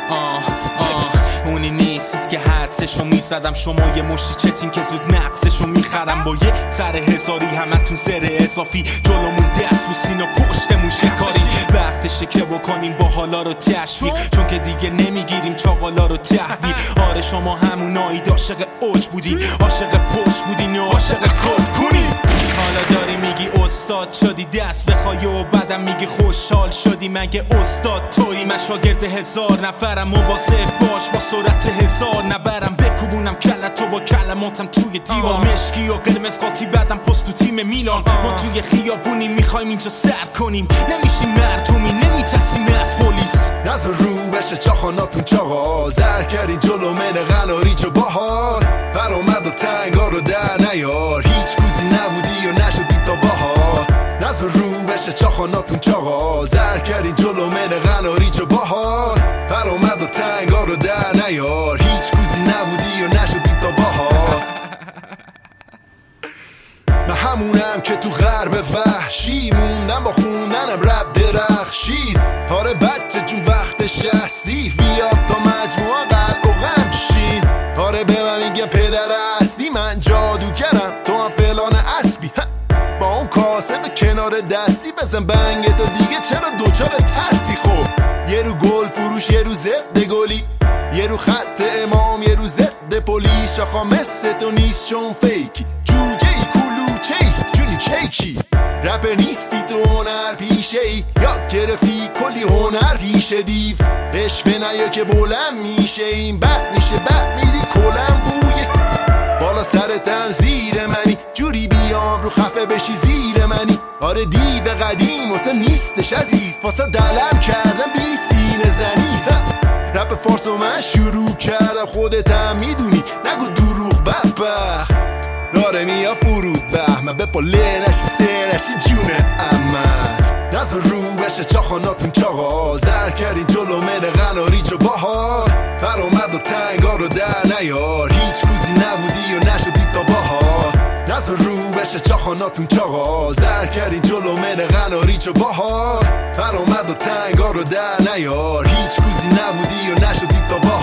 اونی نیستید که حدسشو میزدم، شما یه مشتی چتیم که زود نقصشو میخرم. با یه سر هزاری همتون زر اضافی، جلومون دست بوسین و پشتمون شکاریم. وقتشه که بکنیم با حالا رو تشویق، چون که دیگه نمیگیریم چاقالا رو تحویل. آره شما همونایید عاشق اوج بودین، عاشق پشت بودین یا عاشق کد کنین. حالا داری میگی استاد شدی دست بخوای و بعدم میگی خوشحال شدی. مگه استاد تویی؟ من شاگرد 1000 نفرم، مواظب باش با سرعت 1000 نبرم. بکوبونم کلتو با کلماتم توی دیوار. مشکی و قرمز قاطی بعدم پست تو تیم میلان. ما توی خیابونیم میخوایم اینجا سر کنیم، نمیشیم مردمی نمیترسیم از پلیس. نظر رو بشه چاخاناتون چاقا، زر کردین جلو من غناریج و بهار. برآمد و تنگا رو در نیار، هیچ کوزی نبودی و نشدی تا بهار. نظر رو بشه چاخاناتون چاقا، زر کردین جلو من غناریج و بهار. برآمد و تنگا رو در نیار، هیچ کوزی نبودی و نشدی تا بهار. من همونم که تو غرب وحشی موندم، با خوندنم رب درخشید. آره بچه جون وقتش استیف بیاد تا مجموعه قلب و غم شین. آره به من میگه پدر اصلی، من جادوگرم تو هم فلان اسبی. با اون کاسه به کنار دستی بزن بنگ تو دیگه، چرا دوچار ترسی؟ خب یه رو گل فروش، یه رو ضد گلی، یه رو خط امام، یه رو ضد پلیس. آخا مثل تو نیست چون فیکی، جوجه ای کلوچه ای جونی کیکی. رپر نیستی تو هنر پیشه ای، یاد گرفتی کلی هنر پیشه دیو. عشق نیا که بلند میشه، این بد میشه بد میری کلم بوی. بالا سرتم زیر منی، جوری بیام رو خفه بشی زیر منی. آره دیو قدیم واسه نیستش عزیز، واسه دلم کردم بی سینه زنی. رپ فارس و من شروع کردم، خودت هم میدونی نگو دروغ. بدبخت داره میا فرود بهمه، به پله نشی سه نشی جون امت. نظر رو بشه چاخاناتون چاقا، زر کردین جلو من غناریج و بهار. برآمد و تنگا رو در نیار، هیچ کوزی نبودی و نشدی تا بهار. نظر رو بشه چاخاناتون چاقا، زر کردین جلو من غناریج و بهار. برآمد و تنگا رو در نیار، هیچ کوزی نبودی و نشدی تا بهار.